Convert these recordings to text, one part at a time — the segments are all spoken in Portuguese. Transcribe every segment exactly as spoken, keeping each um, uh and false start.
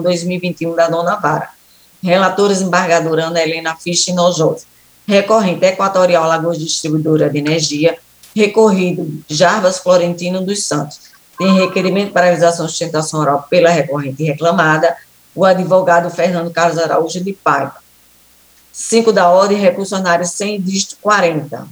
dois mil e vinte e um da nona Vara. Relatores, embargadora Ana Helena Fisch Nojosa. Recorrente, Equatorial Alagoas Distribuidora de Energia. Recorrido, Jarbas Florentino dos Santos. Tem requerimento para avisação de sustentação oral pela recorrente reclamada, o advogado Fernando Carlos Araújo de Paiva. cinco da ordem, recurso ordinário sem dígito quarenta.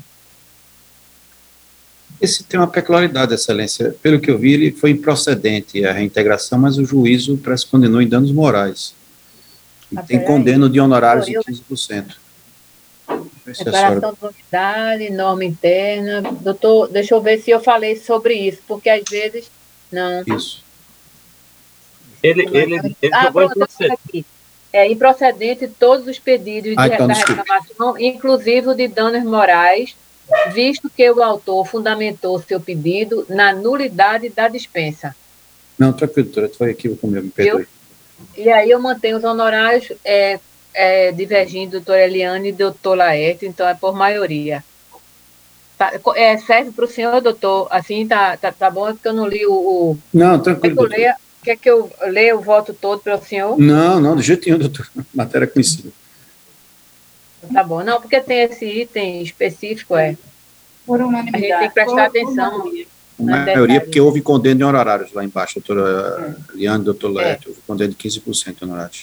Esse tem uma peculiaridade, Excelência. Pelo que eu vi, ele foi improcedente a reintegração, mas o juízo prescondenou em danos morais. E Ah, tem peraí. condeno de honorários Sou de eu. quinze por cento. Se a Declaração senhora... de unidade, norma interna. Doutor, deixa eu ver se eu falei sobre isso, porque às vezes. Não. Isso. Ele, ele, ele Ah, jogou em pronto, eu você. falei aqui. É improcedente todos os pedidos de, Ah, então, da desculpe. reclamação, inclusive o de danos morais, visto que o autor fundamentou seu pedido na nulidade da dispensa. Não, tranquilo, doutora, foi equívoco meu, me perdoe. E aí eu mantenho os honorários é, é, divergindo, doutora Eliane e doutor Laerte, então é por maioria. Tá, é, serve para o senhor, doutor? Assim, tá, tá, tá bom? É porque eu não li o... o... Não, tranquilo, Quer que eu doutor. leia, quer que eu leia o voto todo para o senhor? Não, não, de jeito nenhum, doutor. Matéria conhecida. Tá bom. Não, porque tem esse item específico, é. Por A unanimidade. gente tem que prestar Por- por atenção. maioria. A Não é maioria, verdade. porque houve condeno de honorários lá embaixo, doutora Liane, doutor Laerte, houve condeno de quinze por cento de honorários.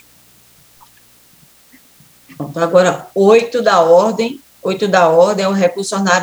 Pronto, agora, oito da ordem. Oito da ordem é o recurso ordinário